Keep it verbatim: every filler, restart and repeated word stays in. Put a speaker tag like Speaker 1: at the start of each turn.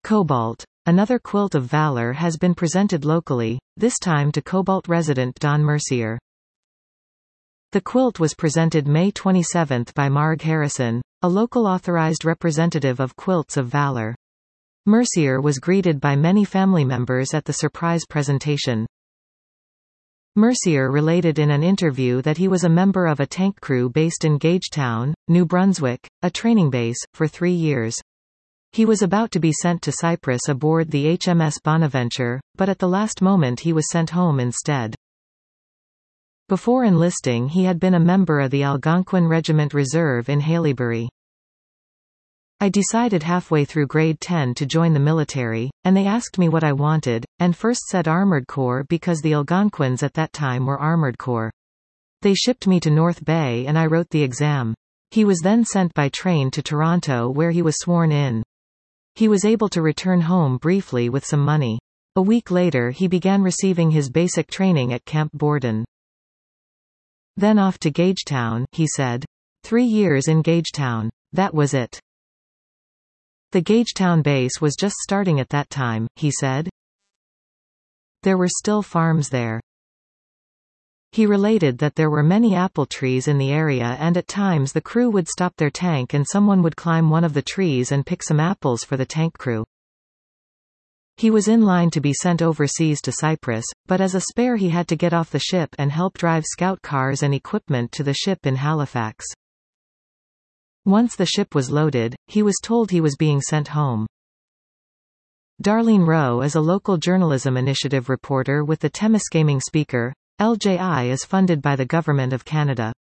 Speaker 1: Cobalt. Another quilt of valor has been presented locally, this time to Cobalt resident Don Mercier. The quilt was presented May twenty-seventh by Marg Harrison, a local authorized representative of Quilts of Valor. Mercier was greeted by many family members at the surprise presentation. Mercier related in an interview that he was a member of a tank crew based in Gagetown, New Brunswick, a training base, for three years. He was about to be sent to Cyprus aboard the H M S Bonaventure, but at the last moment he was sent home instead. Before enlisting he had been a member of the Algonquin Regiment Reserve in Haileybury. I decided halfway through grade ten to join the military, and they asked me what I wanted, and first said Armored Corps because the Algonquins at that time were Armored Corps. They shipped me to North Bay and I wrote the exam. He was then sent by train to Toronto where he was sworn in. He was able to return home briefly with some money. A week later he began receiving his basic training at Camp Borden. Then off to Gagetown, he said. Three years in Gagetown. That was it. The Gagetown base was just starting at that time, he said. There were still farms there. He related that there were many apple trees in the area and at times the crew would stop their tank and someone would climb one of the trees and pick some apples for the tank crew. He was in line to be sent overseas to Cyprus, but as a spare he had to get off the ship and help drive scout cars and equipment to the ship in Halifax. Once the ship was loaded, he was told he was being sent home. Darlene Rowe is a local journalism initiative reporter with the Temiskaming Speaker. L J I is funded by the Government of Canada.